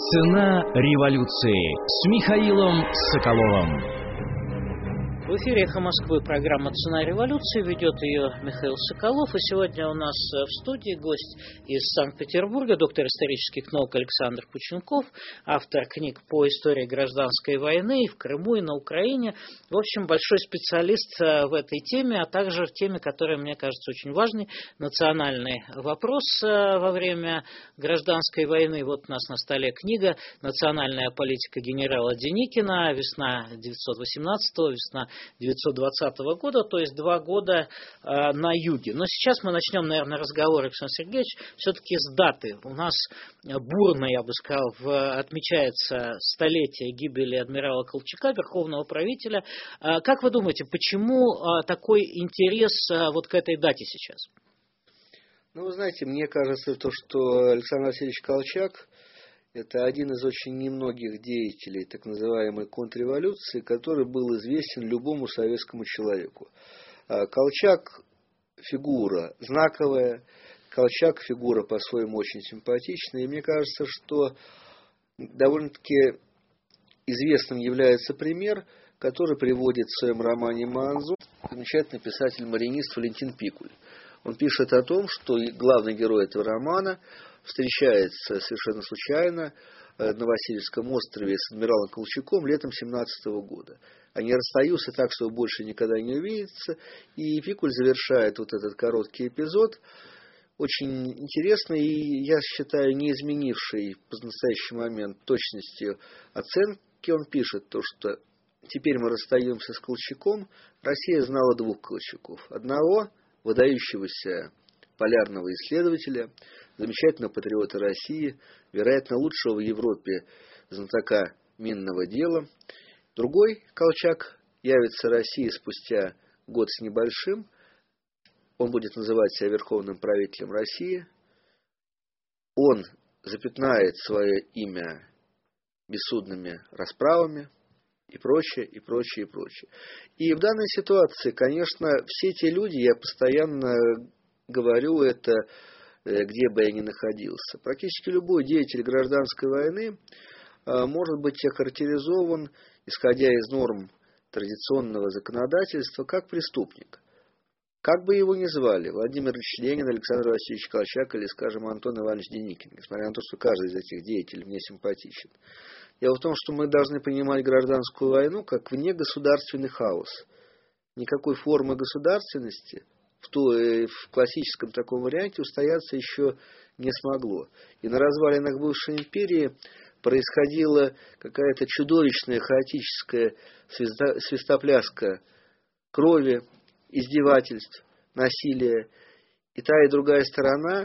Цена революции с Михаилом Соколовым. В эфире «Эхо Москвы» программа «Цена революции». Ведет ее Михаил Соколов. И сегодня у нас в студии гость из Санкт-Петербурга, доктор исторических наук Александр Пученков, автор книг по истории гражданской войны и в Крыму, и на Украине. В общем, большой специалист в этой теме, а также в теме, которая, мне кажется, очень важной, национальный вопрос во время гражданской войны. Вот у нас на столе книга «Национальная политика генерала Деникина. Весна 1918, весна 1920 года, то есть 2 года на юге. Но сейчас мы начнем, наверное, разговор, Александр Сергеевич, все-таки с даты. У нас бурно, я бы сказал, отмечается столетие гибели адмирала Колчака, верховного правителя. Как вы думаете, почему такой интерес вот к этой дате сейчас? Ну, вы знаете, мне кажется, что Александр Васильевич Колчак – это один из очень немногих деятелей так называемой контрреволюции, который был известен любому советскому человеку. Колчак – фигура знаковая, Колчак – фигура по-своему очень симпатичная, и мне кажется, что довольно-таки известным является пример, который приводит в своем романе «Маанзу» замечательный писатель-маринист Валентин Пикуль. Он пишет о том, что главный герой этого романа встречается совершенно случайно на Васильевском острове с адмиралом Колчаком летом 1917 года. Они расстаются так, что больше никогда не увидятся, и Пикуль завершает вот этот короткий эпизод, очень интересный и, я считаю, не изменивший в настоящий момент точностью оценки. Он пишет то, что теперь мы расстаемся с Колчаком. Россия знала 2 Колчаков. Одного выдающегося полярного исследователя, замечательного патриота России, вероятно, лучшего в Европе знатока минного дела. Другой Колчак явится России спустя год с небольшим. Он будет называть себя верховным правителем России. Он запятнает свое имя бессудными расправами и прочее, и прочее, и прочее. И в данной ситуации, конечно, все те люди, я постоянно говорю это, где бы я ни находился, практически любой деятель гражданской войны может быть охарактеризован, исходя из норм традиционного законодательства, как преступник. Как бы его ни звали, Владимир Ильич Ленин, Александр Васильевич Колчак или, скажем, Антон Иванович Деникин, несмотря на то, что каждый из этих деятелей мне симпатичен. Дело в том, что мы должны понимать гражданскую войну как внегосударственный хаос. Никакой формы государственности в классическом таком варианте устояться еще не смогло. И на развалинах бывшей империи происходила какая-то чудовищная, хаотическая свистопляска крови, издевательств, насилия. И та, и другая сторона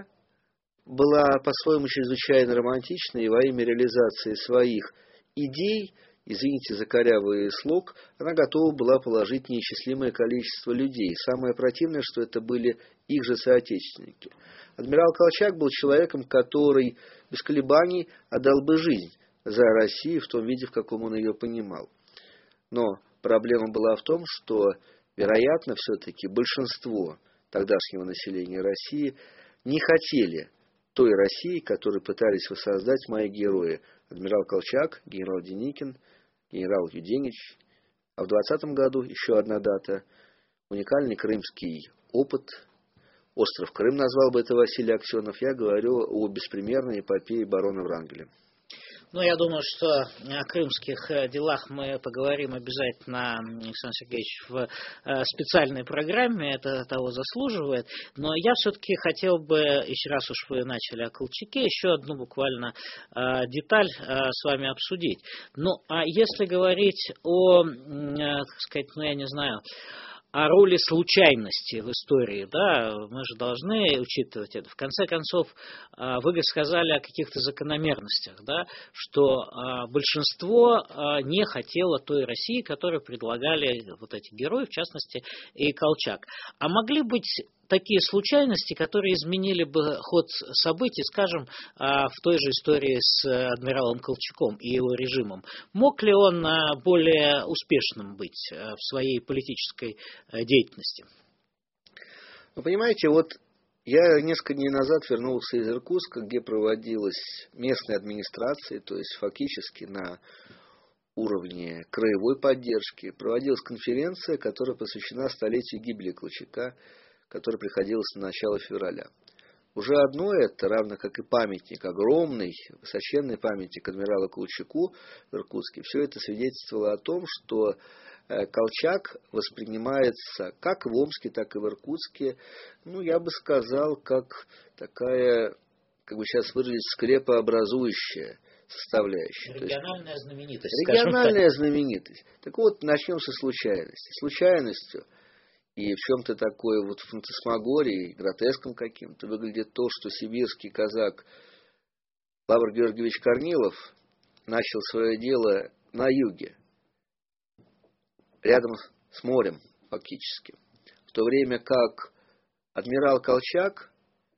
была по-своему чрезвычайно романтичной, и во имя реализации своих идей, извините за корявый слог, она готова была положить неисчислимое количество людей. Самое противное, что это были их же соотечественники. Адмирал Колчак был человеком, который без колебаний отдал бы жизнь за Россию в том виде, в каком он ее понимал. Но проблема была в том, что, вероятно, все-таки большинство тогдашнего населения России не хотели той России, которую пытались воссоздать мои герои. Адмирал Колчак, генерал Деникин, генерал Юденич. А в 2020 году еще одна дата. Уникальный крымский опыт. Остров Крым назвал бы это Василий Аксенов. Я говорю о беспримерной эпопее барона Врангеля. Ну, я думаю, что о крымских делах мы поговорим обязательно, Александр Сергеевич, в специальной программе, это того заслуживает. Но я все-таки хотел бы, еще раз уж вы начали о Колчаке, еще одну буквально деталь с вами обсудить. Ну, а если говорить о, так сказать, я не знаю, о роли случайности в истории, да, мы же должны учитывать это. В конце концов, вы сказали о каких-то закономерностях, да, что большинство не хотело той России, которую предлагали вот эти герои, в частности, и Колчак. А могли быть такие случайности, которые изменили бы ход событий, скажем, в той же истории с адмиралом Колчаком и его режимом. Мог ли он более успешным быть в своей политической деятельности? Вы понимаете, вот Я несколько дней назад вернулся из Иркутска, где проводилась местная администрация, то есть фактически на уровне краевой поддержки, проводилась конференция, которая посвящена столетию гибели Колчака, которая приходилась на начало февраля. Уже одно это, равно как и памятник, огромный, высоченный памятник адмиралу Колчаку в Иркутске, все это свидетельствовало о том, что Колчак воспринимается как в Омске, так и в Иркутске, я бы сказал, как такая, как бы сейчас выразить, скрепообразующая составляющая. Региональная знаменитость. Региональная знаменитость. Так вот, начнем со случайности. Случайностью и в чем-то такой вот фантасмагории, гротеском каким-то выглядит то, что сибирский казак Лавр Георгиевич Корнилов начал свое дело на юге, рядом с морем фактически. В то время как адмирал Колчак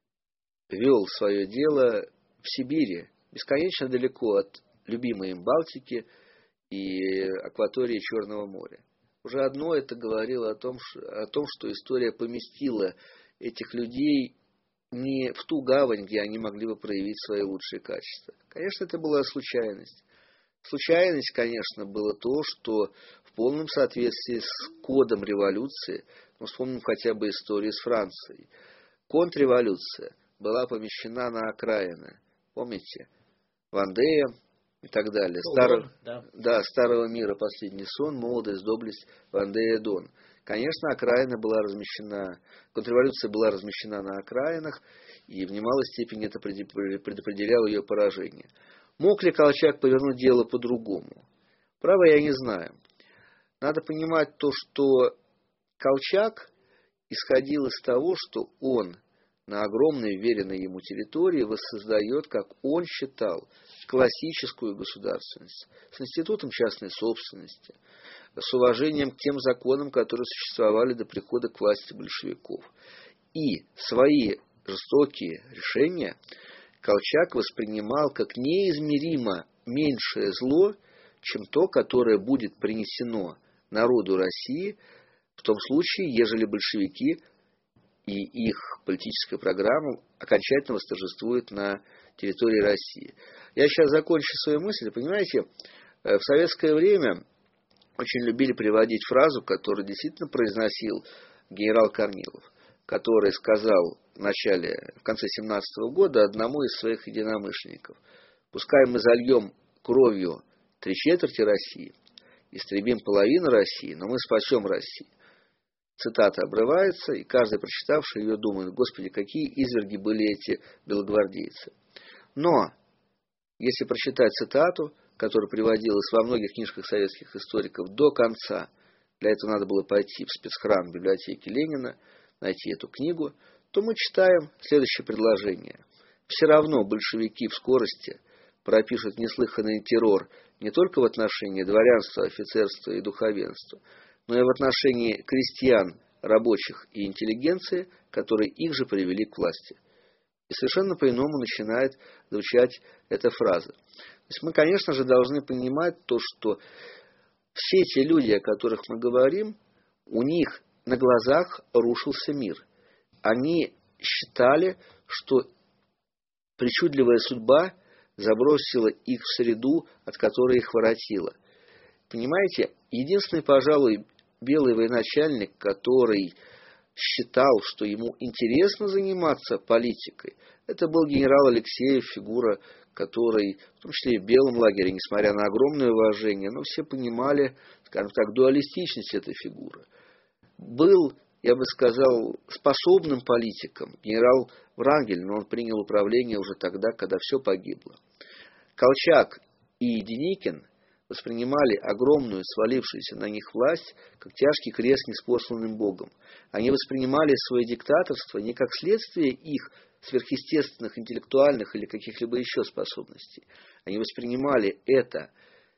вел свое дело в Сибири, бесконечно далеко от любимой им Балтики и акватории Черного моря. Уже одно это говорило о том, что история поместила этих людей не в ту гавань, где они могли бы проявить свои лучшие качества. Конечно, это была случайность. Случайность, конечно, было то, что в полном соответствии с кодом революции, вспомним хотя бы историю с Францией, контрреволюция была помещена на окраины. Помните? Вандея и так далее. Старого мира последний сон, молодость, доблесть, Вандея, Дон. Конечно, контрреволюция была размещена на окраинах, и в немалой степени это предопределяло ее поражение. Мог ли Колчак повернуть дело по-другому? Право, я не знаю. Надо понимать то, что Колчак исходил из того, что он на огромной веренной ему территории воссоздает, как он считал, классическую государственность, с институтом частной собственности, с уважением к тем законам, которые существовали до прихода к власти большевиков. И свои жестокие решения Колчак воспринимал как неизмеримо меньшее зло, чем то, которое будет принесено народу России в том случае, ежели большевики и их политическая программа окончательно восторжествует на территории России. Я сейчас закончу свою мысль. Понимаете, в советское время очень любили приводить фразу, которую действительно произносил генерал Корнилов, который сказал в конце 17 года одному из своих единомышленников: «Пускай мы зальем кровью 3/4 России, истребим половину России, но мы спасем Россию». Цитата обрывается, и каждый, прочитавший ее, думает: «Господи, какие изверги были эти белогвардейцы». Но, если прочитать цитату, которая приводилась во многих книжках советских историков до конца, для этого надо было пойти в спецхран библиотеки Ленина, найти эту книгу, то мы читаем следующее предложение. Все равно большевики в скорости пропишут неслыханный террор не только в отношении дворянства, офицерства и духовенства, но и в отношении крестьян, рабочих и интеллигенции, которые их же привели к власти. И совершенно по-иному начинает звучать эта фраза. То есть мы, конечно же, должны понимать то, что все те люди, о которых мы говорим, у них на глазах рушился мир. Они считали, что причудливая судьба забросила их в среду, от которой их воротила. Понимаете, единственный, пожалуй, белый военачальник, который считал, что ему интересно заниматься политикой, это был генерал Алексеев, фигура, который, в том числе и в белом лагере, несмотря на огромное уважение, но все понимали, скажем так, дуалистичность этой фигуры. Был, я бы сказал, способным политиком генерал Врангель, но он принял управление уже тогда, когда все погибло. Колчак и Деникин воспринимали огромную, свалившуюся на них власть, как тяжкий крест ниспосланным Богом. Они воспринимали свое диктаторство не как следствие их сверхъестественных, интеллектуальных или каких-либо еще способностей. Они воспринимали это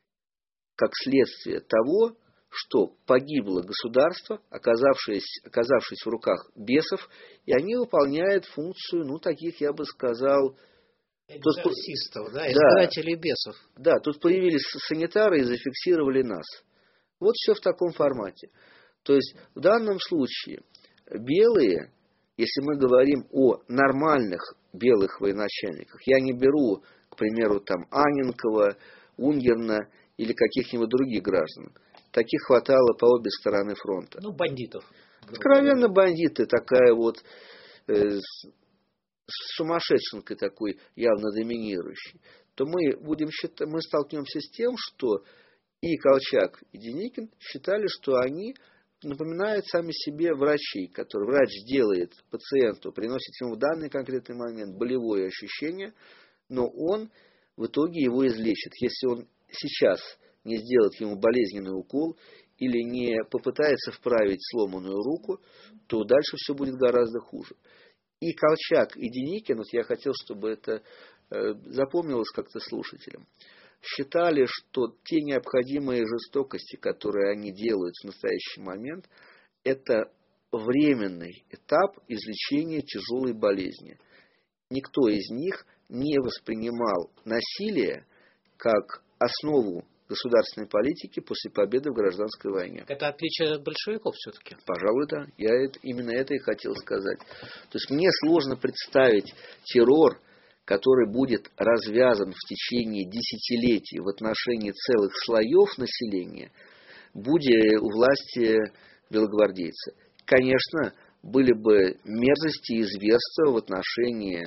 как следствие того, что погибло государство, оказавшись в руках бесов, и они выполняют функцию, таких, я бы сказал, экзорцистов, избирателей бесов. Да, тут появились санитары и зафиксировали нас. Вот все в таком формате. То есть в данном случае белые если мы говорим о нормальных белых военачальниках, я не беру, к примеру, там Анненкова, Унгерна или каких-нибудь других граждан. Таких хватало по обе стороны фронта. Ну, бандитов. Откровенно бандиты, такая вот с сумасшедшенкой такой, явно доминирующей. То мы столкнемся с тем, что и Колчак, и Деникин считали, что они напоминают сами себе врачей, которые врач делает пациенту, приносит ему в данный конкретный момент болевое ощущение, но он в итоге его излечит. Если он сейчас не сделает ему болезненный укол или не попытается вправить сломанную руку, то дальше все будет гораздо хуже. И Колчак, и Деникин, вот я хотел, чтобы это запомнилось как-то слушателям, считали, что те необходимые жестокости, которые они делают в настоящий момент, это временный этап излечения тяжелой болезни. Никто из них не воспринимал насилие как основу государственной политики после победы в гражданской войне. Это отличие от большевиков все-таки. Пожалуй, да. Именно это и хотел сказать. То есть мне сложно представить террор, который будет развязан в течение десятилетий в отношении целых слоев населения, будь у власти белогвардейцы. Конечно, были бы мерзости и зверства в отношении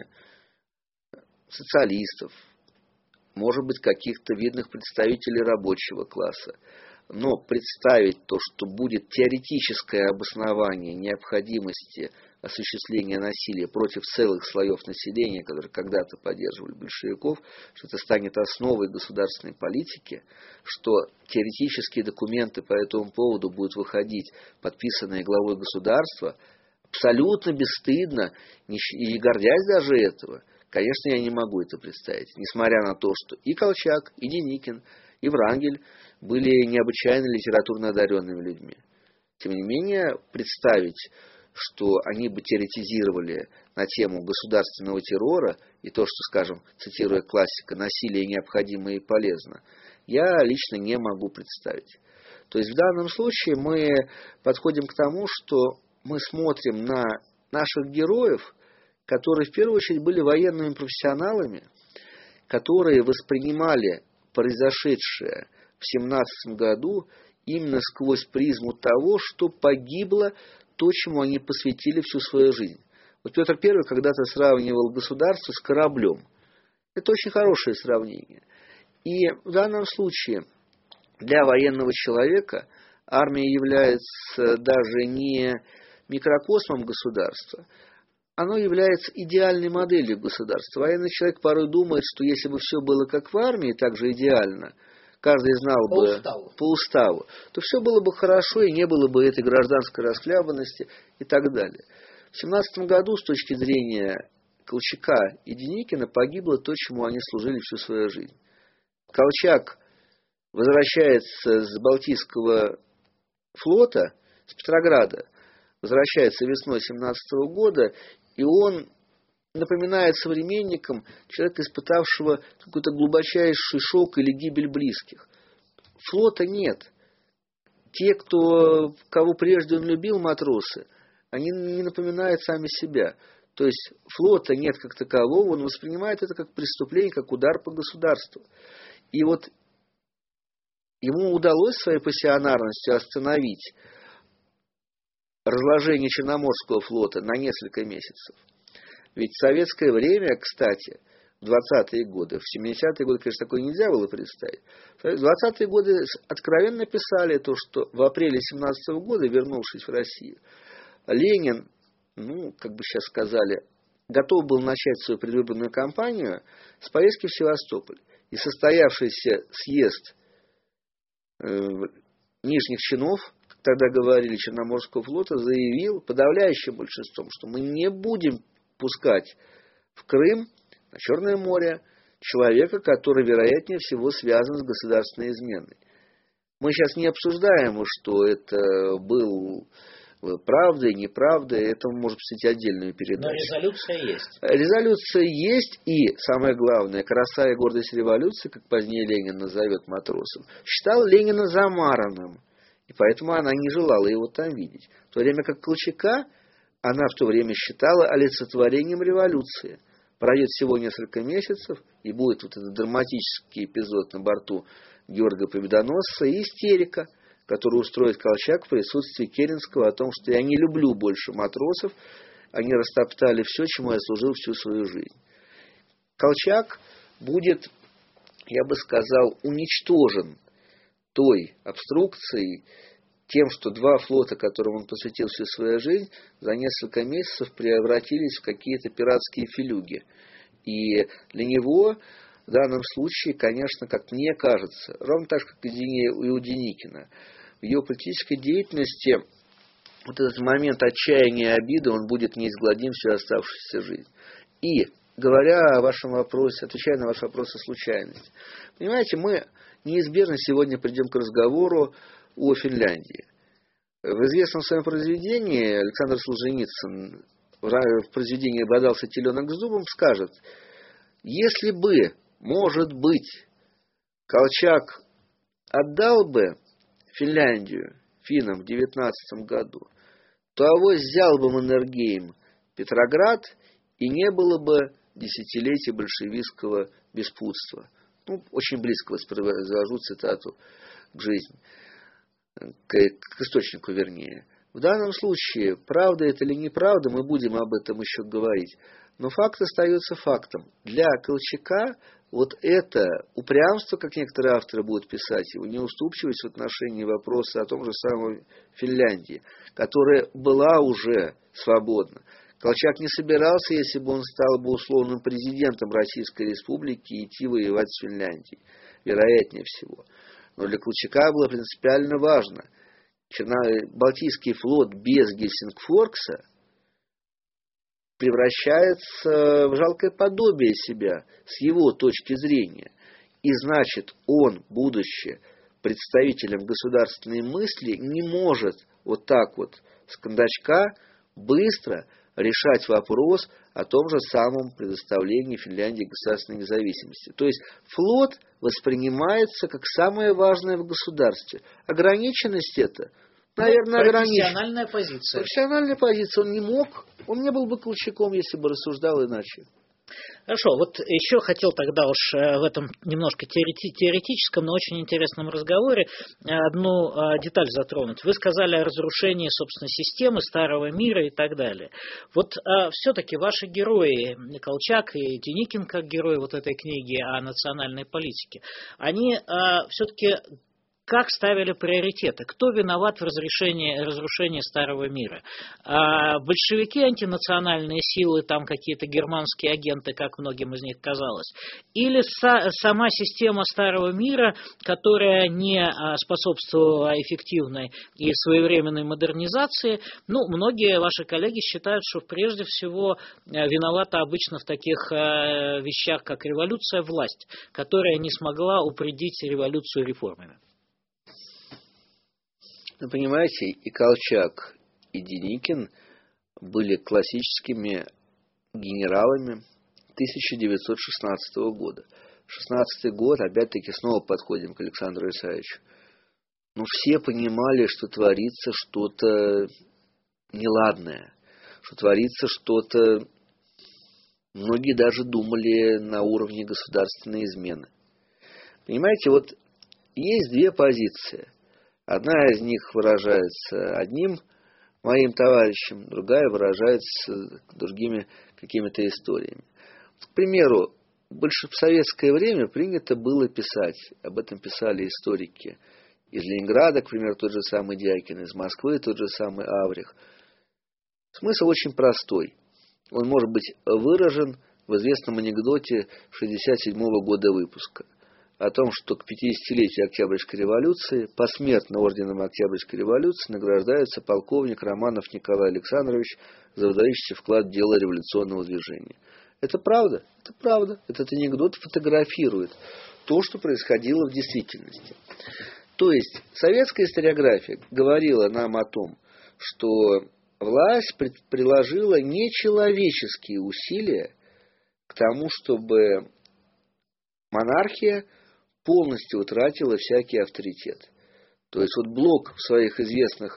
социалистов, может быть, каких-то видных представителей рабочего класса. Но представить то, что будет теоретическое обоснование необходимости осуществления насилия против целых слоев населения, которые когда-то поддерживали большевиков, что это станет основой государственной политики, что теоретические документы по этому поводу будут выходить, подписанные главой государства, абсолютно бесстыдно, и гордясь даже этого. Конечно, я не могу это представить, несмотря на то, что и Колчак, и Деникин, и Врангель были необычайно литературно одаренными людьми. Тем не менее, представить, что они бы теоретизировали на тему государственного террора и то, что, скажем, цитируя классика, насилие необходимо и полезно, я лично не могу представить. То есть в данном случае мы подходим к тому, что мы смотрим на наших героев, которые в первую очередь были военными профессионалами, которые воспринимали произошедшее в 1917 году именно сквозь призму того, что погибло то, чему они посвятили всю свою жизнь. Вот Петр I когда-то сравнивал государство с кораблем. Это очень хорошее сравнение. И в данном случае для военного человека армия является даже не микрокосмом государства, оно является идеальной моделью государства. Военный человек порой думает, что если бы все было как в армии, так же идеально, каждый знал бы по уставу, то все было бы хорошо и не было бы этой гражданской расхлябанности и так далее. В 1917 году, с точки зрения Колчака и Деникина, погибло то, чему они служили всю свою жизнь. Колчак возвращается с Балтийского флота, с Петрограда, возвращается весной 1917 года, и он напоминает современникам человека, испытавшего какой-то глубочайший шок или гибель близких. Флота нет. Те, кого прежде он любил, матросы, они не напоминают сами себя. То есть флота нет как такового, он воспринимает это как преступление, как удар по государству. И вот ему удалось своей пассионарностью остановить разложение Черноморского флота на несколько месяцев. Ведь в советское время, кстати, в 20-е годы, в 70-е годы, конечно, такое нельзя было представить. В 20-е годы откровенно писали то, что в апреле 17 года, вернувшись в Россию, Ленин, как бы сейчас сказали, готов был начать свою предвыборную кампанию с поездки в Севастополь. И состоявшийся съезд нижних чинов, тогда говорили, Черноморского флота, заявил подавляющим большинством, что мы не будем пускать в Крым, на Черное море, человека, который, вероятнее всего, связан с государственной изменой. Мы сейчас не обсуждаем, что это был правдой, неправдой, это может быть отдельную передачу. Но резолюция есть. Резолюция есть, и, самое главное, краса и гордость революции, как позднее Ленин назовет матросом, считал Ленина замаранным. И поэтому она не желала его там видеть. В то время как Колчака она в то время считала олицетворением революции. Пройдет всего несколько месяцев, и будет вот этот драматический эпизод на борту Георга Победоносца и истерика, которую устроит Колчак в присутствии Керенского о том, что я не люблю больше матросов, они растоптали все, чему я служил всю свою жизнь. Колчак будет, я бы сказал, уничтожен той обструкцией, тем, что два флота, которым он посвятил всю свою жизнь, за несколько месяцев превратились в какие-то пиратские филюги. И для него в данном случае, конечно, как мне кажется, ровно так же, как и у Деникина, в ее политической деятельности вот этот момент отчаяния и обиды, он будет неизгладим всю оставшуюся жизнь. И, говоря о вашем вопросе, отвечая на ваш вопрос о случайности, понимаете, мы неизбежно сегодня придем к разговору о Финляндии. В известном своем произведении Александр Солженицын в произведении «Бодался теленок с дубом» скажет: если бы, может быть, Колчак отдал бы Финляндию финнам в 19 году, то авось взял бы Маннергейм Петроград, и не было бы десятилетий большевистского беспутства. Очень близко воспроизвожу цитату к жизни, к источнику вернее. В данном случае, правда это или неправда, мы будем об этом еще говорить. Но факт остается фактом. Для Колчака вот это упрямство, как некоторые авторы будут писать, его неуступчивость в отношении вопроса о том же самом Финляндии, которая была уже свободна. Колчак не собирался, если бы он стал бы условным президентом Российской Республики, идти воевать с Финляндией. Вероятнее всего. Но для Колчака было принципиально важно. Балтийский флот без Гельсингфоркса превращается в жалкое подобие себя с его точки зрения. И значит, он, будучи представителем государственной мысли, не может вот так вот с кондачка быстро решать вопрос о том же самом предоставлении Финляндии государственной независимости. То есть флот воспринимается как самое важное в государстве. Ограниченность это, наверное, ограничена. Профессиональная позиция. Профессиональная позиция. Он не был бы Колчаком, если бы рассуждал иначе. Хорошо, вот еще хотел тогда уж в этом немножко теоретическом, но очень интересном разговоре одну деталь затронуть. Вы сказали о разрушении, собственно, системы старого мира и так далее. Вот все-таки ваши герои, Колчак и Деникин, как герои вот этой книги о национальной политике, они все-таки как ставили приоритеты? Кто виноват в разрушении старого мира? Большевики, антинациональные силы, там какие-то германские агенты, как многим из них казалось? Или сама система старого мира, которая не способствовала эффективной и своевременной модернизации? Многие ваши коллеги считают, что прежде всего виновата обычно в таких вещах, как революция, власть, которая не смогла упредить революцию реформами. Вы понимаете, и Колчак, и Деникин были классическими генералами 1916 года. 16 год, опять-таки, снова подходим к Александру Исаевичу. Все понимали, что творится что-то неладное, что творится что-то, многие даже думали на уровне государственной измены. Понимаете, вот есть две позиции. Одна из них выражается одним моим товарищем, другая выражается другими какими-то историями. К примеру, в советское время принято было писать, об этом писали историки из Ленинграда, к примеру, тот же самый Дьякин, из Москвы, тот же самый Аврих. Смысл очень простой. Он может быть выражен в известном анекдоте 1967 года выпуска. О том, что к 50-летию Октябрьской революции посмертно орденом Октябрьской революции награждается полковник Романов Николай Александрович за выдающийся вклад в дело революционного движения. Это правда? Это правда. Этот анекдот фотографирует то, что происходило в действительности. То есть, советская историография говорила нам о том, что власть приложила нечеловеческие усилия к тому, чтобы монархия полностью утратила всякий авторитет. То есть Блок в своих известных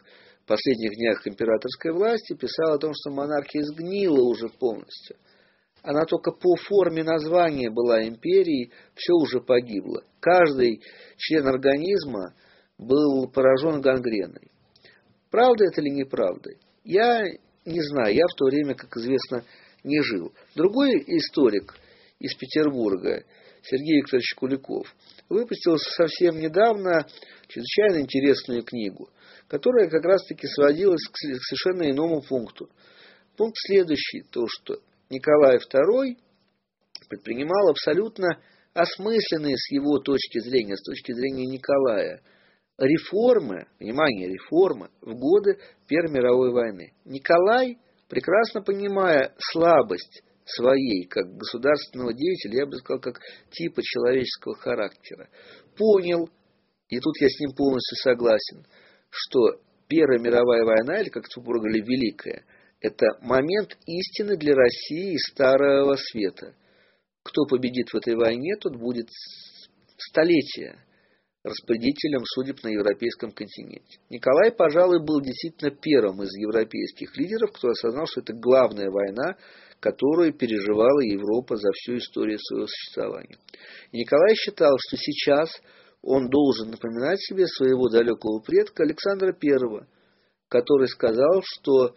последних днях императорской власти писал о том, что монархия сгнила уже полностью. Она только по форме названия была империей, все уже погибло. Каждый член организма был поражен гангреной. Правда это или неправда? Я не знаю, я в то время, как известно, не жил. Другой историк из Петербурга, Сергей Викторович Куликов, выпустил совсем недавно чрезвычайно интересную книгу, которая как раз-таки сводилась к совершенно иному пункту. Пункт следующий, то что Николай II предпринимал абсолютно осмысленные с его точки зрения, с точки зрения Николая, реформы, внимание, реформы в годы Первой мировой войны. Николай, прекрасно понимая слабость своей, как государственного деятеля, я бы сказал, как типа человеческого характера, понял, и тут я с ним полностью согласен, что Первая мировая война, или, как супруги говорили, Великая, это момент истины для России и Старого Света. Кто победит в этой войне, тот будет столетия распорядителем судеб на европейском континенте. Николай, пожалуй, был действительно первым из европейских лидеров, кто осознал, что это главная война, которую переживала Европа за всю историю своего существования. И Николай считал, что сейчас он должен напоминать себе своего далекого предка Александра I, который сказал, что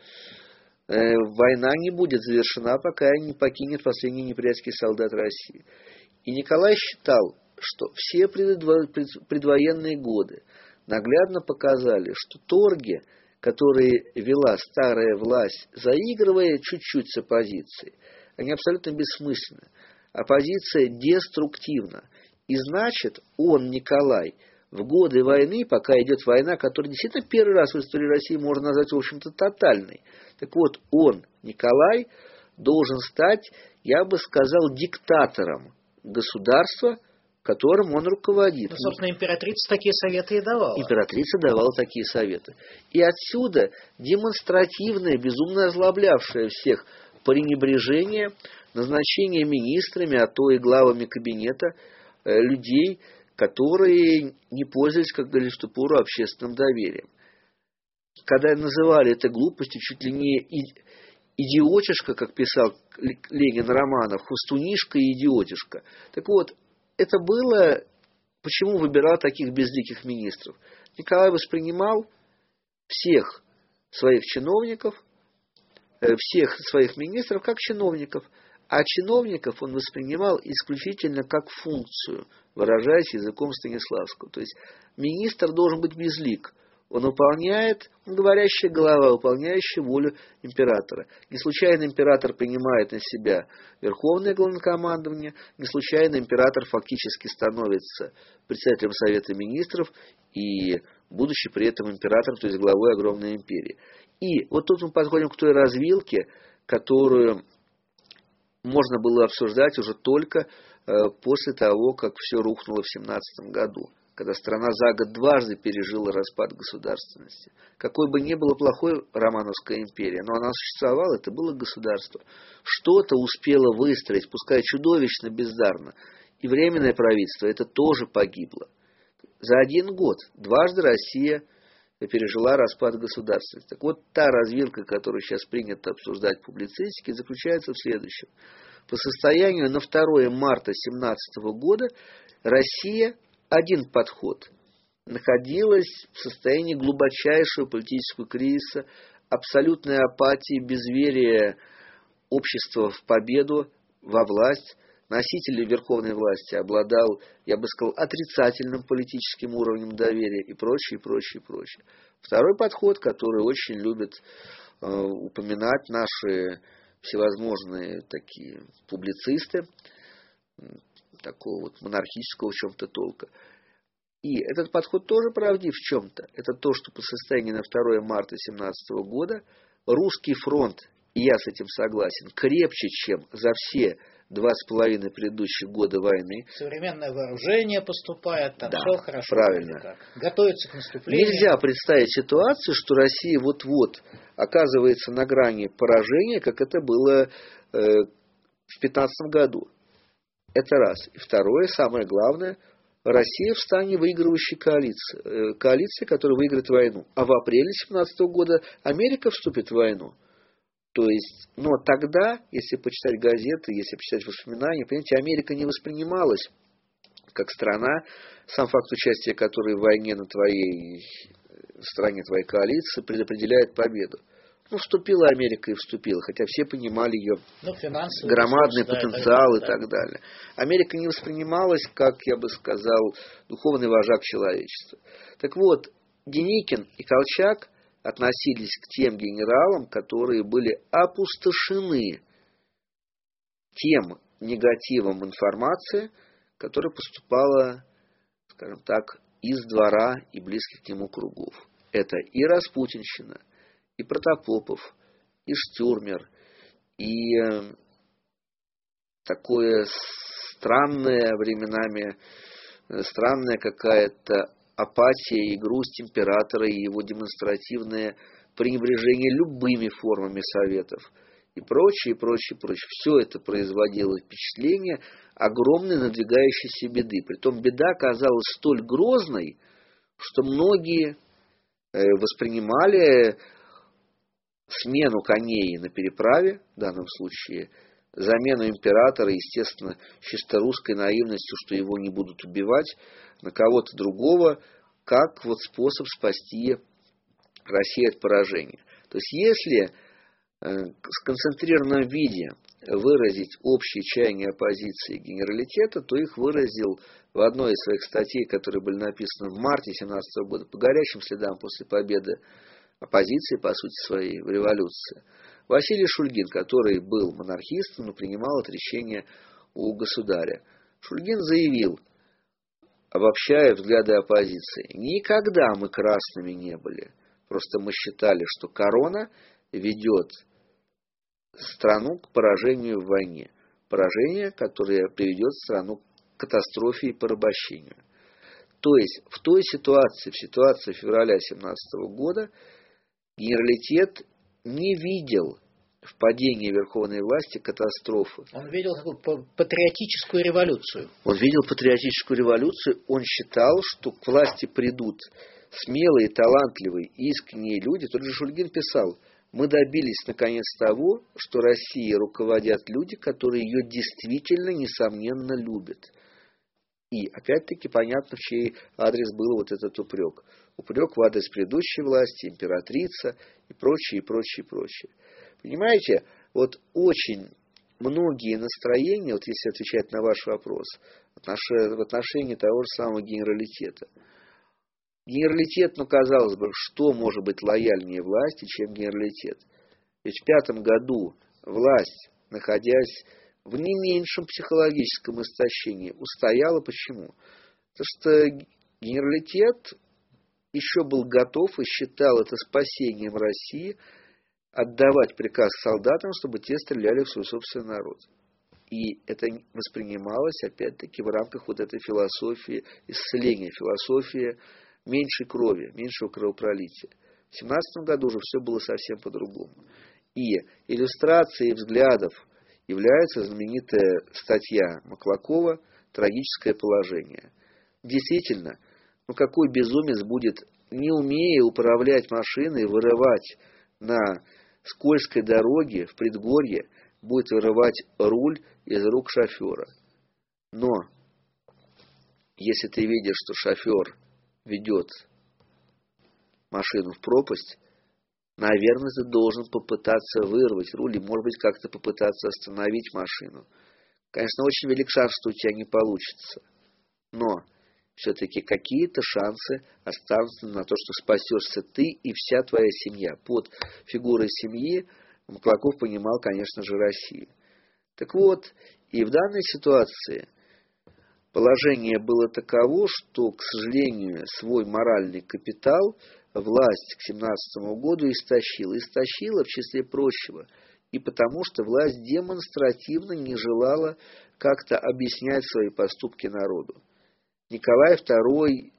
война не будет завершена, пока не покинет последний неприятельский солдат России. И Николай считал, что все предвоенные годы наглядно показали, что торги, которые вела старая власть, заигрывая чуть-чуть с оппозицией, они абсолютно бессмысленны. Оппозиция деструктивна. И значит, он, Николай, в годы войны, пока идет война, которая действительно первый раз в истории России можно назвать, в общем-то, тотальной, так вот, он, Николай, должен стать, я бы сказал, диктатором государства, которым он руководит. Ну, собственно, императрица такие советы и давала. Императрица давала такие советы. И отсюда демонстративное, безумно озлоблявшее всех пренебрежение, назначение министрами, а то и главами кабинета людей, которые не пользовались, как говорили в ту пору, общественным доверием. Когда называли это глупостью, чуть ли не идиотишка, как писал Ленин Романов, хвостунишка и идиотишка. Так вот, это было, почему выбирал таких безликих министров. Николай воспринимал всех своих чиновников, всех своих министров как чиновников, а чиновников он воспринимал исключительно как функцию, выражаясь языком Станиславского. То есть министр должен быть безлик. Он выполняет, говорящая голова, выполняющая волю императора. Не случайно император принимает на себя верховное главнокомандование, не случайно император фактически становится председателем Совета Министров и будучи при этом императором, то есть главой огромной империи. И вот тут мы подходим к той развилке, которую можно было обсуждать уже только после того, как все рухнуло в 1917 году, когда страна за год дважды пережила распад государственности. Какой бы ни было плохой Романовская империя, но она существовала, это было государство. Что-то успело выстроить, пускай чудовищно бездарно, и временное правительство это тоже погибло. За один год дважды Россия пережила распад государственности. Так вот, та развилка, которую сейчас принято обсуждать в публицистике, заключается в следующем. По состоянию на 2 марта 1917 года Россия, один подход, находилась в состоянии глубочайшего политического кризиса, абсолютной апатии, безверия общества в победу, во власть. Носитель верховной власти обладал, я бы сказал, отрицательным политическим уровнем доверия и прочее, прочее, прочее. Второй подход, который очень любят упоминать наши всевозможные такие публицисты, такого вот монархического в чем-то толка. И этот подход тоже правдив в чем-то. Это то, что по состоянию на 2 марта 1917 года русский фронт, и я с этим согласен, крепче, чем за все 2,5 предыдущих года войны. Современное вооружение поступает, там да, все хорошо. Правильно. Готовится к наступлению. Нельзя представить ситуацию, что Россия вот-вот оказывается на грани поражения, как это было в 15 году. Это раз. И второе, самое главное, Россия в стане выигрывающей коалиции, которая выиграет войну. А в апреле 2017 года Америка вступит в войну. То есть, но тогда, если почитать газеты, если почитать воспоминания, понимаете, Америка не воспринималась как страна, сам факт участия которой в войне на твоей стороне, твоей коалиции, предопределяет победу. Ну, вступила Америка и вступила, хотя все понимали ее громадный потенциал и так далее. Америка не воспринималась, как я бы сказал, духовный вожак человечества. Так вот, Деникин и Колчак относились к тем генералам, которые были опустошены тем негативом информации, которая поступала, скажем так, из двора и близких к нему кругов. Это и распутинщина, и Протопопов, и Штюрмер, и такое странное временами, странная какая-то апатия и грусть императора и его демонстративное пренебрежение любыми формами советов и прочее, прочее, прочее. Все это производило впечатление огромной надвигающейся беды. Притом беда казалась столь грозной, что многие воспринимали смену коней на переправе, в данном случае, замену императора, естественно, чисто русской наивностью, что его не будут убивать, на кого-то другого, как вот способ спасти Россию от поражения. То есть, если в сконцентрированном виде выразить общие чаяния оппозиции и генералитета, то их выразил в одной из своих статей, которые были написаны в марте 1917 года, по горячим следам после победы оппозиции, по сути своей, в революции, Василий Шульгин, который был монархистом, но принимал отречение у государя. Шульгин заявил, обобщая взгляды оппозиции: никогда мы красными не были, просто мы считали, что корона ведет страну к поражению в войне, поражение, которое приведет страну к катастрофе и порабощению. То есть в той ситуации, в ситуации февраля 1917 года, генералитет не видел в падении верховной власти катастрофы. Он видел такую патриотическую революцию. Он видел патриотическую революцию. Он считал, что к власти придут смелые, талантливые, искренние люди. Тот же Шульгин писал: мы добились наконец того, что Россией руководят люди, которые ее действительно, несомненно, любят. И опять-таки понятно, в чей адрес был вот этот упрек. Упрек в адрес предыдущей власти, императрица и прочее, и прочее, и прочее. Понимаете, вот очень многие настроения, вот если отвечать на ваш вопрос, в отношении того же самого генералитета. Генералитет, ну, казалось бы, что может быть лояльнее власти, чем генералитет? Ведь в 1905 году власть, находясь в не меньшем психологическом истощении, устояла. Почему? Потому что генералитет еще был готов и считал это спасением России отдавать приказ солдатам, чтобы те стреляли в свой собственный народ. И это воспринималось, опять-таки, в рамках вот этой философии исцеления, философии меньшей крови, меньшего кровопролития. В 1917 году уже все было совсем по-другому. И иллюстрацией взглядов является знаменитая статья Маклакова «Трагическое положение». Действительно, ну какой безумец будет, не умея управлять машиной, вырывать на скользкой дороге в предгорье, будет вырывать руль из рук шофера. Но если ты видишь, что шофер ведет машину в пропасть, наверное, ты должен попытаться вырвать руль и, может быть, как-то попытаться остановить машину. Конечно, очень велик шанс, что у тебя не получится. Но все-таки какие-то шансы останутся на то, что спасешься ты и вся твоя семья. Под фигурой семьи Маклаков понимал, конечно же, Россию. Так вот, и в данной ситуации положение было таково, что, к сожалению, свой моральный капитал власть к 1917 году истощила. Истощила, в числе прочего, и потому что власть демонстративно не желала как-то объяснять свои поступки народу. Николай II,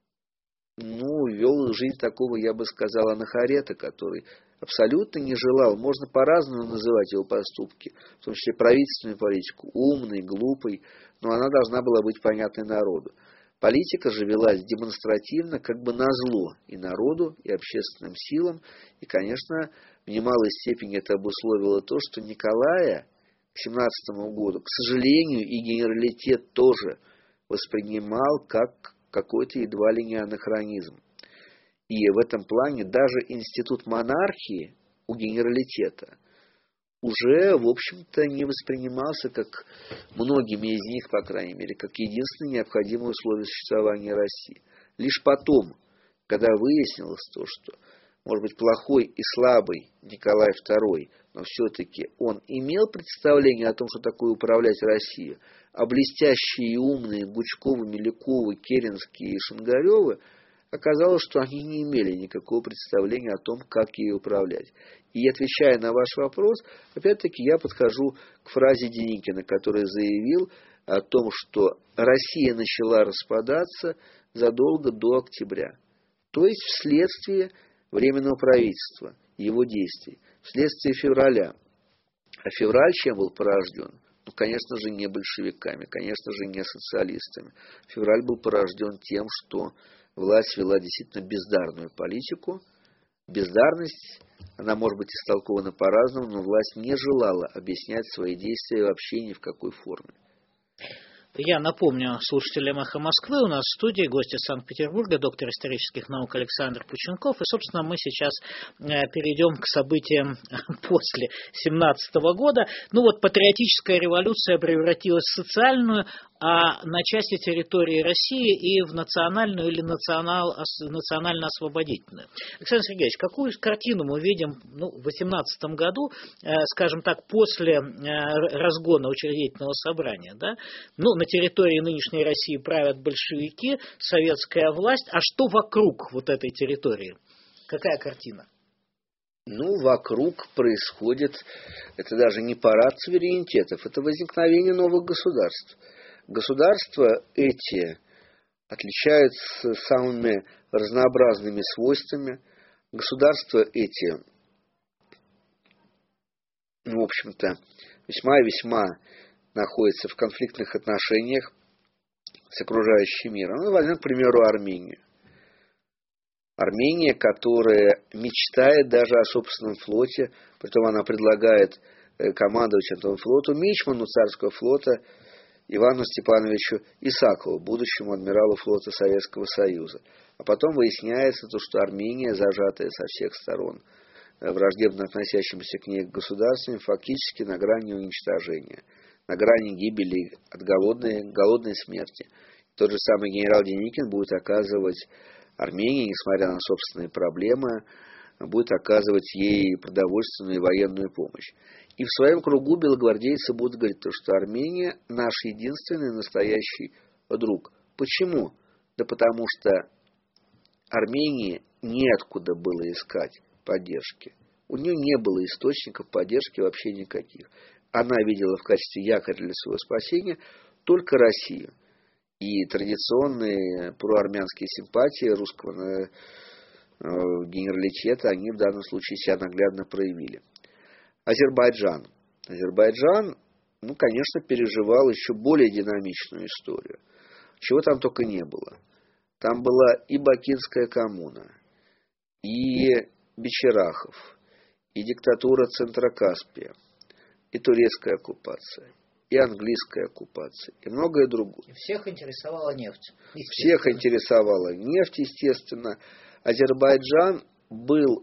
вел жизнь такого, я бы сказал, анахарета, который абсолютно не желал, можно по-разному называть его поступки, в том числе правительственную политику, умной, глупой, но она должна была быть понятной народу. Политика же велась демонстративно, как бы назло и народу, и общественным силам. И, конечно, в немалой степени это обусловило то, что Николая к 17 году, к сожалению, и генералитет тоже воспринимал как какой-то едва ли не анахронизм. И в этом плане даже институт монархии у генералитета уже, в общем-то, не воспринимался как многими из них, по крайней мере, как единственное необходимое условие существования России. Лишь потом, когда выяснилось то, что, может быть, плохой и слабый Николай II, но все-таки он имел представление о том, что такое управлять Россией, а блестящие и умные Гучковы, Милюковы, Керенские и Шангаревы, оказалось, что они не имели никакого представления о том, как ей управлять. И отвечая на ваш вопрос, опять-таки я подхожу к фразе Деникина, который заявил о том, что Россия начала распадаться задолго до октября. То есть вследствие Временного правительства, его действий, вследствие февраля. А февраль чем был порожден? Ну, конечно же, не большевиками, конечно же, не социалистами. Февраль был порожден тем, что власть вела действительно бездарную политику. Бездарность, она может быть истолкована по-разному, но власть не желала объяснять свои действия вообще ни в какой форме. Я напомню слушателям «Эхо Москвы», у нас в студии гость из Санкт-Петербурга, доктор исторических наук Александр Пученков. И, собственно, мы сейчас перейдем к событиям после 17 года. Ну вот, патриотическая революция превратилась в социальную, а на части территории России и в национальную или национально-освободительную. Александр Сергеевич, какую картину мы видим в 18 году, скажем так, после разгона учредительного собрания? Да? На территории нынешней России правят большевики, советская власть. А что вокруг вот этой территории? Какая картина? Вокруг происходит, это даже не парад суверенитетов, это возникновение новых государств. Государства эти отличаются самыми разнообразными свойствами. Государства эти, в общем-то, весьма и весьма находятся в конфликтных отношениях с окружающим миром. Возьмем, к примеру, Армению. Армения, которая мечтает даже о собственном флоте, притом она предлагает командовать этому флоту мичману царского флота Ивану Степановичу Исакову, будущему адмиралу флота Советского Союза. А потом выясняется, что Армения, зажатая со всех сторон враждебно относящимися к ней государствами, фактически на грани уничтожения, на грани гибели от голодной смерти. Тот же самый генерал Деникин будет оказывать Армении, несмотря на собственные проблемы, будет оказывать ей продовольственную и военную помощь. И в своем кругу белогвардейцы будут говорить, что Армения наш единственный настоящий друг. Почему? Да потому что Армении неоткуда было искать поддержки. У нее не было источников поддержки вообще никаких. Она видела в качестве якоря для своего спасения только Россию. И традиционные проармянские симпатии русского генералитета, они в данном случае себя наглядно проявили. Азербайджан, конечно, переживал еще более динамичную историю. Чего там только не было. Там была и Бакинская коммуна, и Бичерахов, и диктатура Центрокаспия, и турецкая оккупация, и английская оккупация, и многое другое. Всех интересовала нефть. Всех интересовала нефть, естественно. Азербайджан был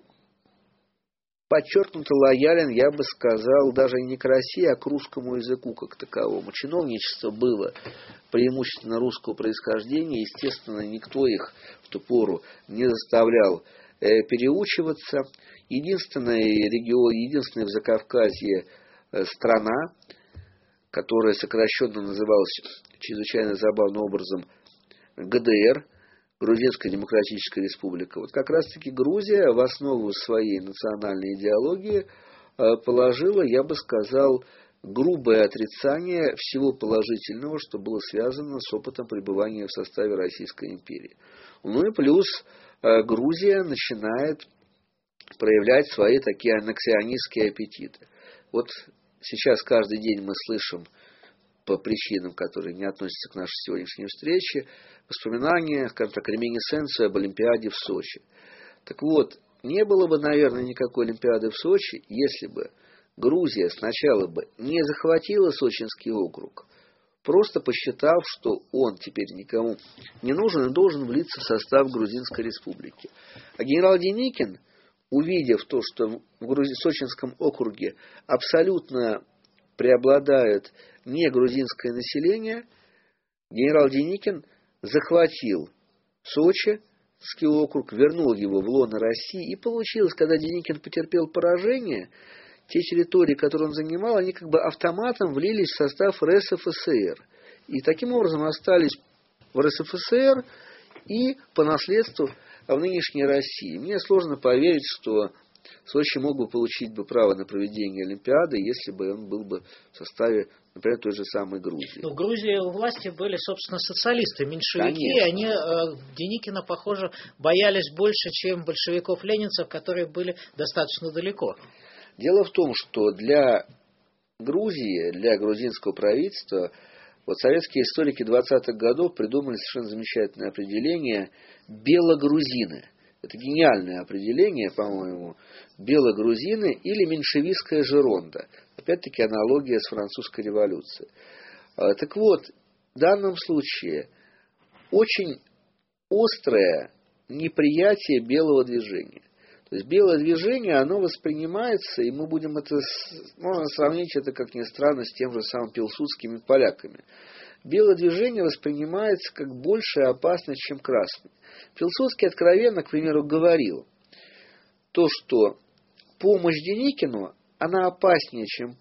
подчеркнуто лоялен, я бы сказал, даже не к России, а к русскому языку как таковому. Чиновничество было преимущественно русского происхождения. Естественно, никто их в ту пору не заставлял переучиваться. Единственный регион, единственная в Закавказье страна, которая сокращенно называлась чрезвычайно забавным образом ГДР, Грузинская Демократическая Республика. Вот как раз-таки Грузия в основу своей национальной идеологии положила, я бы сказал, грубое отрицание всего положительного, что было связано с опытом пребывания в составе Российской империи. И плюс Грузия начинает проявлять свои такие аннексионистские аппетиты. Вот сейчас каждый день мы слышим, по причинам, которые не относятся к нашей сегодняшней встрече, воспоминания, скажем так, реминисценцию об Олимпиаде в Сочи. Так вот, не было бы, наверное, никакой Олимпиады в Сочи, если бы Грузия сначала бы не захватила Сочинский округ, просто посчитав, что он теперь никому не нужен и должен влиться в состав Грузинской республики. А генерал Деникин, увидев то, что в Сочинском округе абсолютно преобладает негрузинское население, генерал Деникин захватил Сочинский округ, вернул его в лоно России, и получилось, когда Деникин потерпел поражение, те территории, которые он занимал, они как бы автоматом влились в состав РСФСР. И таким образом остались в РСФСР и по наследству в нынешней России. Мне сложно поверить, что Сочи мог бы получить бы право на проведение Олимпиады, если бы он был бы в составе, например, той же самой Грузии. В Грузии у власти были, собственно, социалисты, меньшевики. Конечно. Они Деникина, похоже, боялись больше, чем большевиков-ленинцев, которые были достаточно далеко. Дело в том, что для Грузии, для грузинского правительства, вот советские историки 20-х годов придумали совершенно замечательное определение «белогрузины». Это гениальное определение, по-моему, белогрузины или меньшевистская жеронда. Опять-таки аналогия с французской революцией. Так вот, в данном случае очень острое неприятие белого движения. То есть белое движение, оно воспринимается, и мы будем это, можно сравнить это, как ни странно, с тем же самым пилсудскими поляками. Белое движение воспринимается как большая опасность, чем красное. Пилсудский откровенно, к примеру, говорил, то, что помощь Деникину, она опаснее, чем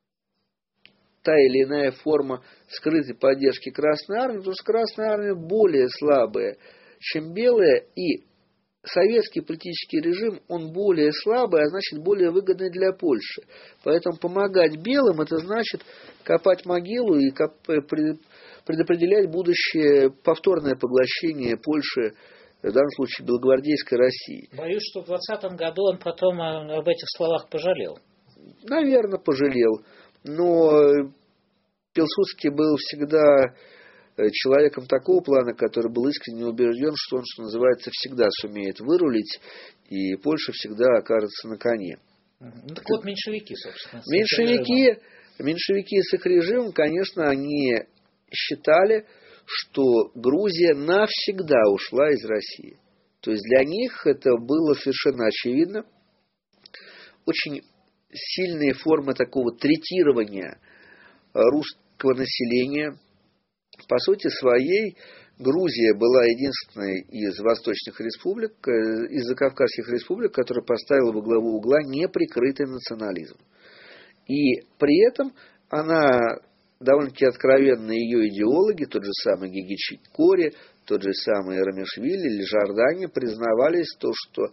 та или иная форма скрытой поддержки Красной Армии, потому что Красная Армия более слабая, чем белая, и советский политический режим, он более слабый, а значит более выгодный для Польши. Поэтому помогать белым, это значит копать могилу и предопределять будущее повторное поглощение Польши, в данном случае белогвардейской России. Боюсь, что в 2020 году он потом об этих словах пожалел. Наверное, пожалел. Но Пилсудский был всегда человеком такого плана, который был искренне убежден, что он, что называется, всегда сумеет вырулить, и Польша всегда окажется на коне. Ну, так вот меньшевики, собственно. Меньшевики с их режимом, конечно, они считали, что Грузия навсегда ушла из России. То есть для них это было совершенно очевидно. Очень сильные формы такого третирования русского населения. По сути своей, Грузия была единственной из восточных республик, из закавказских республик, которая поставила во главу угла неприкрытый национализм. И при этом она, довольно-таки откровенно, ее идеологи, тот же самый Гегичи Кори, тот же самый Рамишвили или Жордани, признавались то, что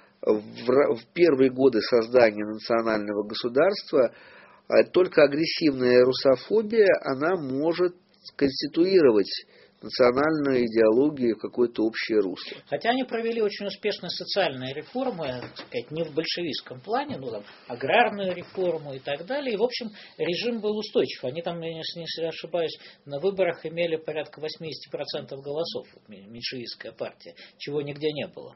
в первые годы создания национального государства только агрессивная русофобия, она может конституировать национальную идеологию в какое-то общее русло. Хотя они провели очень успешные социальные реформы, так сказать, не в большевистском плане, ну там аграрную реформу и так далее. И, в общем, режим был устойчив. Они там, если не ошибаюсь, на выборах имели порядка 80% голосов, меньшевистская партия, чего нигде не было.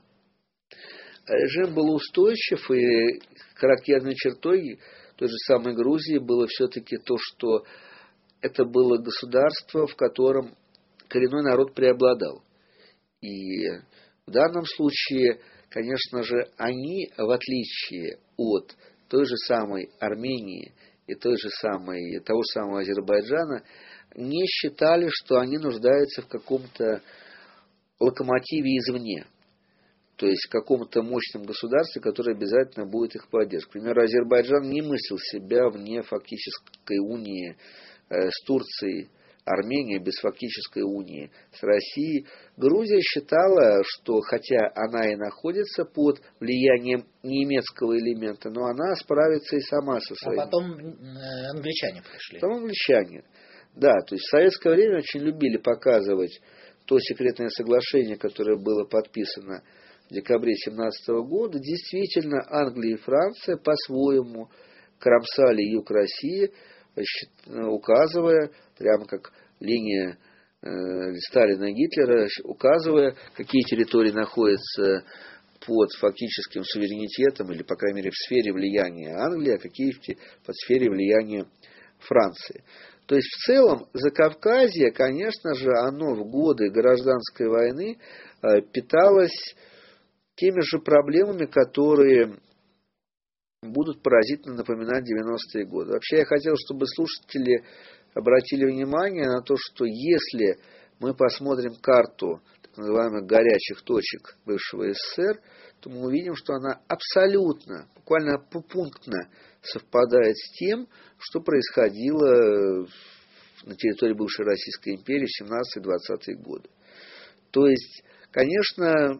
Режим был устойчив, и характерной чертой той же самой Грузии было все-таки то, что это было государство, в котором коренной народ преобладал. И в данном случае, конечно же, они, в отличие от той же самой Армении и того же самого Азербайджана, не считали, что они нуждаются в каком-то локомотиве извне. То есть в каком-то мощном государстве, которое обязательно будет их поддерживать. К примеру, Азербайджан не мыслил себя вне фактической унии с Турцией, Армения без фактической унии с Россией. Грузия считала, что хотя она и находится под влиянием немецкого элемента, но она справится и сама со своим. А потом англичане пришли. Потом англичане. Да, то есть в советское время очень любили показывать то секретное соглашение, которое было подписано в декабре 1917 года. Действительно, Англия и Франция по-своему кромсали юг России, указывая, прямо как линия Сталина и Гитлера, указывая, какие территории находятся под фактическим суверенитетом, или, по крайней мере, в сфере влияния Англии, а какие под сфере влияния Франции. То есть, в целом, Закавказье, конечно же, оно в годы гражданской войны питалось теми же проблемами, которые будут поразительно напоминать 90-е годы. Вообще, я хотел, чтобы слушатели обратили внимание на то, что если мы посмотрим карту так называемых горячих точек бывшего СССР, то мы увидим, что она абсолютно, буквально попунктно совпадает с тем, что происходило на территории бывшей Российской империи в 17-20-е годы. То есть, конечно,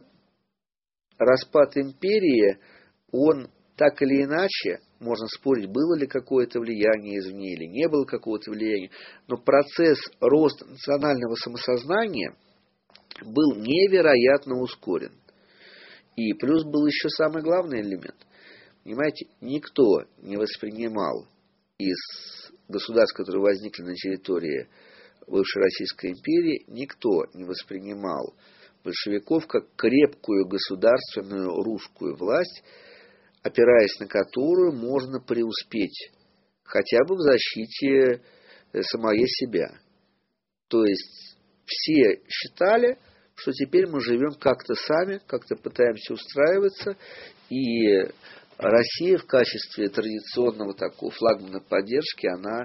распад империи, он так или иначе, можно спорить, было ли какое-то влияние извне или не было какого-то влияния, но процесс роста национального самосознания был невероятно ускорен. И плюс был еще самый главный элемент. Понимаете, никто не воспринимал из государств, которые возникли на территории бывшей Российской империи, никто не воспринимал большевиков как крепкую государственную русскую власть, опираясь на которую можно преуспеть хотя бы в защите самой себя. То есть все считали, что теперь мы живем как-то сами, как-то пытаемся устраиваться, и Россия в качестве традиционного такого флагмана поддержки, она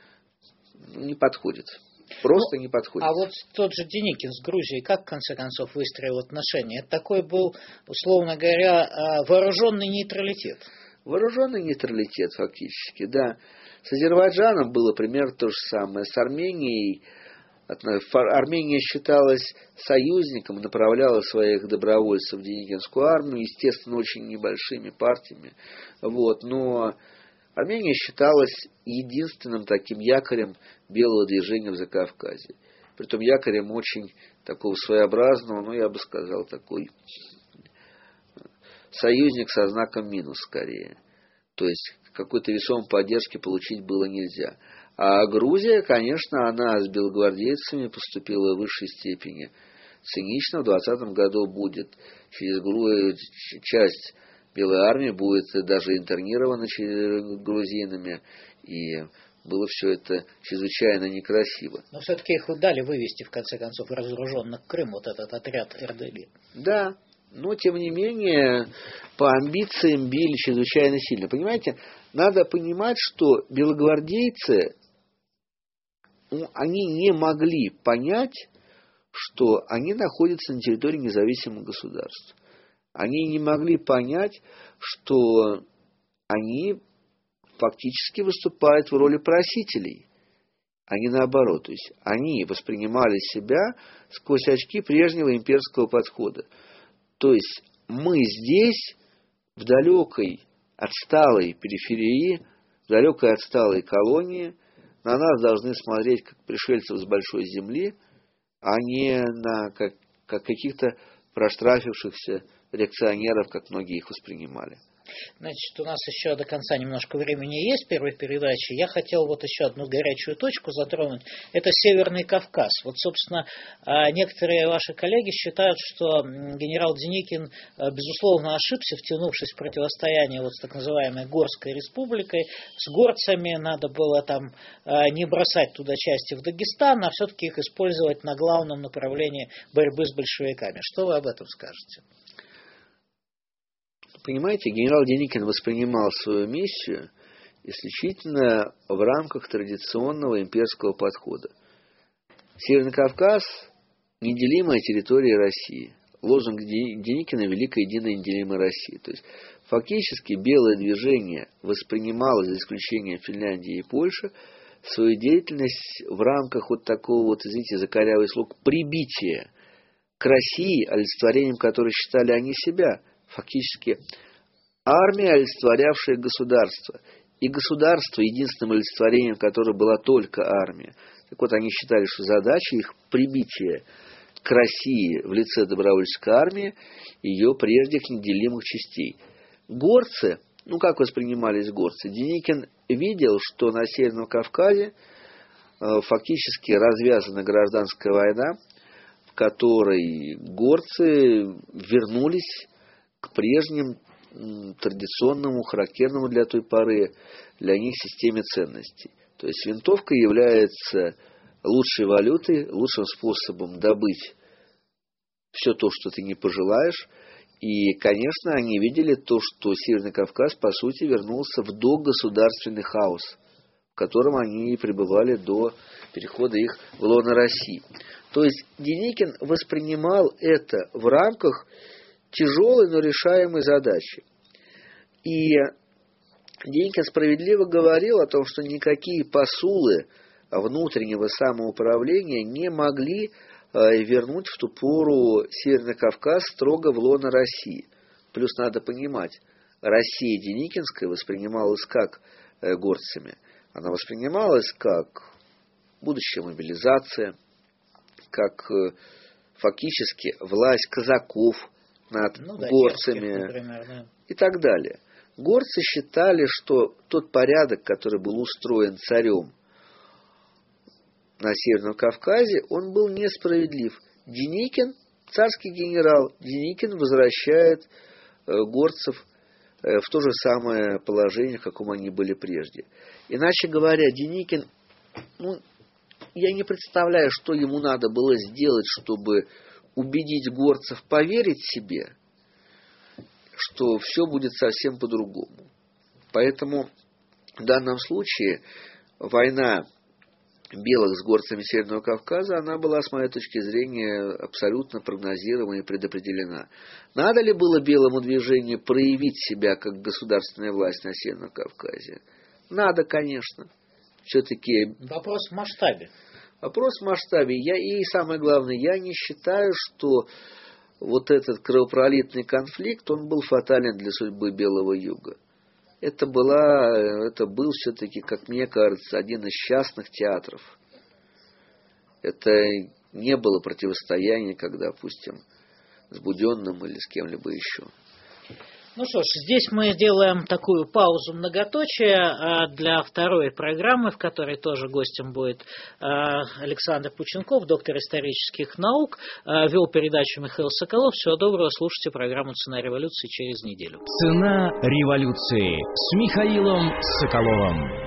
не подходит. Просто не подходит. А вот тот же Деникин с Грузией как, в конце концов, выстроил отношения? Это такой был, условно говоря, вооруженный нейтралитет. Вооруженный нейтралитет, фактически, да. С Азербайджаном было примерно то же самое. С Арменией. Армения считалась союзником, направляла своих добровольцев в Деникинскую армию, естественно, очень небольшими партиями. Вот, но Армения считалась единственным таким якорем белого движения в Закавказье. Притом якорем очень такого своеобразного, ну, я бы сказал, такой союзник со знаком минус скорее. То есть какой-то весомой поддержки получить было нельзя. А Грузия, конечно, она с белогвардейцами поступила в высшей степени цинично. В 2020 году будет часть Белой армии будет даже интернирована грузинами, и было все это чрезвычайно некрасиво. Но все-таки их дали вывести, в конце концов, разоруженных в Крым, вот этот отряд РДЛ. Да, но, тем не менее, по амбициям били чрезвычайно сильно. Понимаете, надо понимать, что белогвардейцы, они не могли понять, что они находятся на территории независимых государств. Они не могли понять, что они фактически выступают в роли просителей, а не наоборот. То есть они воспринимали себя сквозь очки прежнего имперского подхода. То есть мы здесь, в далекой отсталой периферии, в далекой отсталой колонии, на нас должны смотреть как пришельцев с большой земли, а не на как каких-то проштрафившихся реакционеров, как многие их воспринимали. Значит, у нас еще до конца немножко времени есть первой передачи. Я хотел вот еще одну горячую точку затронуть. Это Северный Кавказ. Вот, собственно, некоторые ваши коллеги считают, что генерал Деникин, безусловно, ошибся, втянувшись в противостояние вот с так называемой Горской республикой. С горцами надо было там не бросать туда части в Дагестан, а все-таки их использовать на главном направлении борьбы с большевиками. Что вы об этом скажете? Понимаете, генерал Деникин воспринимал свою миссию исключительно в рамках традиционного имперского подхода. Северный Кавказ – неделимая территория России. Лозунг Деникина – Великая единая неделимая Россия. То есть, фактически, белое движение воспринимало, за исключением Финляндии и Польши, свою деятельность в рамках вот такого вот, извините за корявый слог, прибития к России, олицетворением которой считали они себя. Фактически армия, олицетворявшая государство, и государство, единственным олицетворением которое была только армия. Так вот, они считали, что задача их прибития к России в лице добровольческой армии, ее прежних неделимых частей. Горцы, как воспринимались горцы? Деникин видел, что на Северном Кавказе фактически развязана гражданская война, в которой горцы вернулись к прежним традиционному, характерному для той поры для них системе ценностей. То есть винтовка является лучшей валютой, лучшим способом добыть все то, что ты не пожелаешь. И, конечно, они видели то, что Северный Кавказ, по сути, вернулся в догосударственный хаос, в котором они и пребывали до перехода их в лоно России. То есть Деникин воспринимал это в рамках тяжелой, но решаемой задачи. И Деникин справедливо говорил о том, что никакие посулы внутреннего самоуправления не могли вернуть в ту пору Северный Кавказ строго в лоно России. Плюс надо понимать, Россия деникинская воспринималась как горцами. Она воспринималась как будущая мобилизация, как фактически власть казаков над горцами, например, да. И так далее. Горцы считали, что тот порядок, который был устроен царем на Северном Кавказе, он был несправедлив. Деникин, царский генерал, Деникин возвращает горцев в то же самое положение, в каком они были прежде. Иначе говоря, Деникин, я не представляю, что ему надо было сделать, чтобы убедить горцев поверить себе, что все будет совсем по-другому. Поэтому в данном случае война белых с горцами Северного Кавказа, она была, с моей точки зрения, абсолютно прогнозируема и предопределена. Надо ли было белому движению проявить себя как государственная власть на Северном Кавказе? Надо, конечно. Все-таки... Вопрос в масштабе. Вопрос в масштабе. И самое главное, я не считаю, что вот этот кровопролитный конфликт, он был фатален для судьбы Белого Юга. Это был все-таки, как мне кажется, один из частных театров. Это не было противостояния, как, допустим, с Буденным или с кем-либо еще. Ну что ж, здесь мы делаем такую паузу многоточие для второй программы, в которой тоже гостем будет Александр Пученков, доктор исторических наук. Вел передачу Михаил Соколов. Всего доброго, слушайте программу «Цена революции» через неделю. «Цена революции» с Михаилом Соколовым.